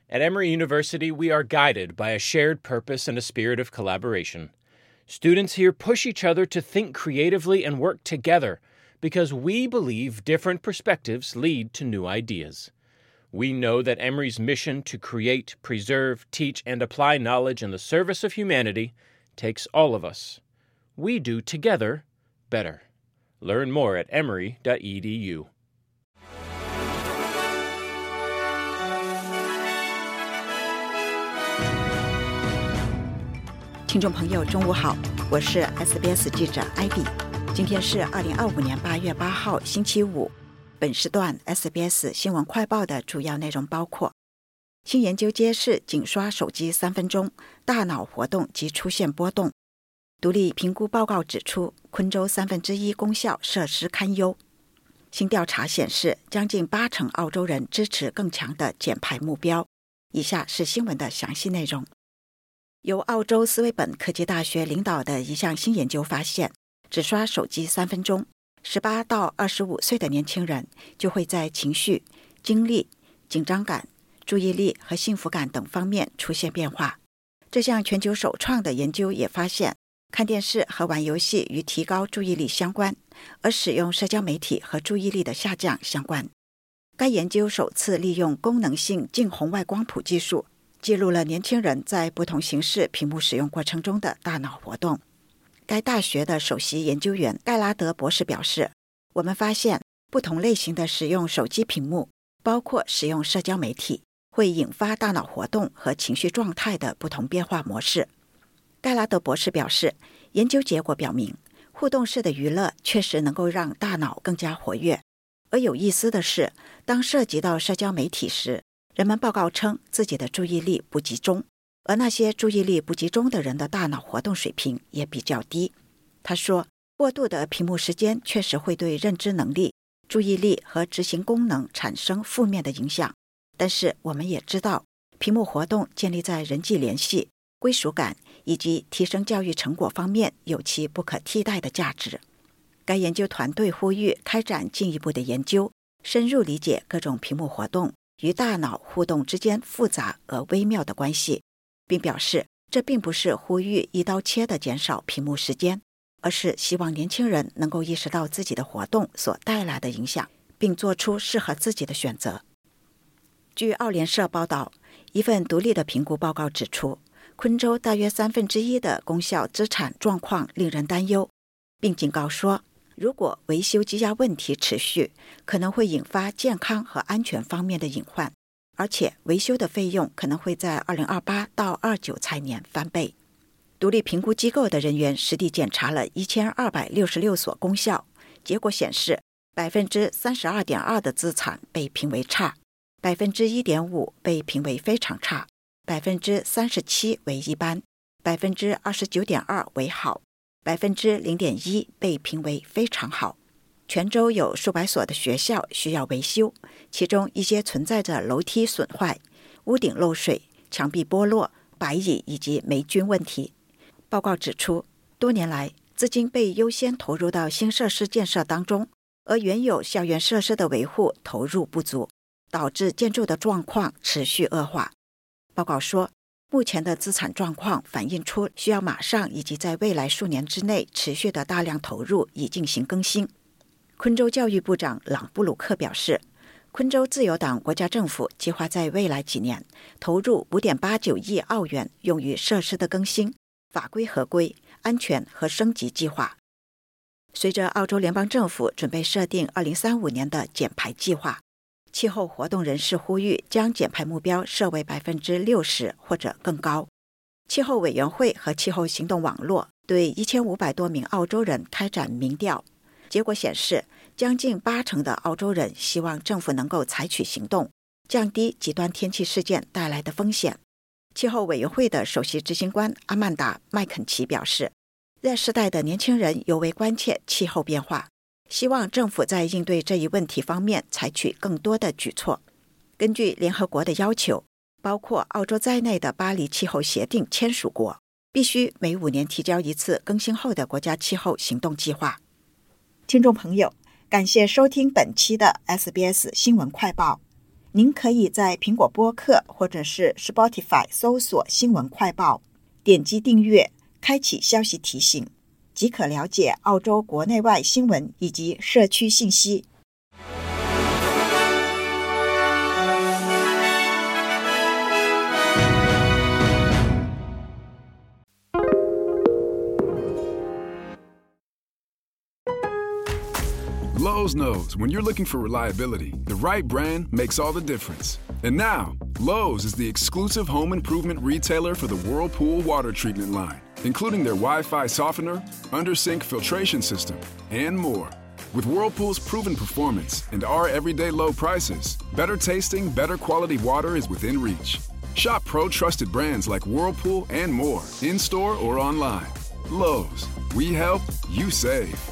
At Emory University, we are guided by a shared purpose and a spirit of collaboration. Students here push each other to think creatively and work together because we believe different perspectives lead to new ideas. We know that Emory's mission to create, preserve, teach, and apply knowledge in the service of humanity takes all of us. We do together better. Learn more at emory.edu. 听众朋友，中午好，我是 SBS 记者艾比。今天是2025年8月8号，星期五。本时段 SBS 新闻快报的主要内容包括：新研究揭示，仅刷手机3分钟，大脑活动即出现波动；独立评估报告指出，昆州1/3公校设施堪忧；新调查显示，将近80%澳洲人支持更强的减排目标。以下是新闻的详细内容。由澳洲斯威本科技大学领导的一项新研究发现，只刷手机3分钟，18到25岁的年轻人就会在情绪、精力、紧张感、注意力和幸福感等方面出现变化。这项全球首创的研究也发现，看电视和玩游戏与提高注意力相关，而使用社交媒体和注意力的下降相关。该研究首次利用功能性近红外光谱技术，记录了年轻人在不同形式屏幕使用过程中的大脑活动。该大学的首席研究员盖拉德博士表示，我们发现不同类型的使用手机屏幕，包括使用社交媒体，会引发大脑活动和情绪状态的不同变化模式。盖拉德博士表示，研究结果表明，互动式的娱乐确实能够让大脑更加活跃。而有意思的是，当涉及到社交媒体时，人们报告称自己的注意力不集中，而那些注意力不集中的人的大脑活动水平也比较低。他说，过度的屏幕时间确实会对认知能力、注意力和执行功能产生负面的影响，但是我们也知道，屏幕活动建立在人际联系、归属感以及提升教育成果方面有其不可替代的价值。该研究团队呼吁开展进一步的研究，深入理解各种屏幕活动与大脑互动之间复杂而微妙的关系，并表示这并不是呼吁一刀切地减少屏幕时间，而是希望年轻人能够意识到自己的活动所带来的影响，并做出适合自己的选择。据澳联社报道，一份独立的评估报告指出，昆州大约1/3的公校资产状况令人担忧，并警告说，如果维修积压问题持续，可能会引发健康和安全方面的隐患，而且维修的费用可能会在2028到29财年翻倍。独立评估机构的人员实地检查了1266所公校，结果显示 32.2% 的资产被评为差， 1.5% 被评为非常差， 37% 为一般， 29.2% 为好， 0.1% 被评为非常好。全州有数百所的学校需要维修，其中一些存在着楼梯损坏、屋顶漏水、墙壁剥落、白蚁以及霉菌问题。报告指出，多年来资金被优先投入到新设施建设当中，而原有校园设施的维护投入不足，导致建筑的状况持续恶化。报告说，目前的资产状况反映出需要马上以及在未来数年之内持续的大量投入以进行更新。昆州教育部长朗布鲁克表示，昆州自由党国家政府计划在未来几年投入5.89亿澳元用于设施的更新、法规合规、安全和升级计划。随着澳洲联邦政府准备设定2035年的减排计划，气候活动人士呼吁将减排目标设为 60% 或者更高。气候委员会和气候行动网络对1500多名澳洲人开展民调，结果显示，将近80%的澳洲人希望政府能够采取行动，降低极端天气事件带来的风险。气候委员会的首席执行官阿曼达·麦肯齐表示，Z世代的年轻人尤为关切气候变化，希望政府在应对这一问题方面采取更多的举措。根据联合国的要求，包括澳洲在内的巴黎气候协定签署国必须每5年提交一次更新后的国家气候行动计划。听众朋友，感谢收听本期的 SBS 新闻快报。 您可以在苹果播客或者是 Spotify 搜索新闻快报，点击订阅，开启消息提醒，即可了解澳洲国内外新闻以及社区信息。 Lowe's knows when you're looking for reliability, the right brand makes all the difference. And now, Lowe's is the exclusive home improvement retailer for the Whirlpool water treatment line, including their Wi-Fi softener, under-sink filtration system, and more. With Whirlpool's proven performance and our everyday low prices, better tasting, better quality water is within reach. Shop pro-trusted brands like Whirlpool and more, in-store or online. Lowe's, we help, you save.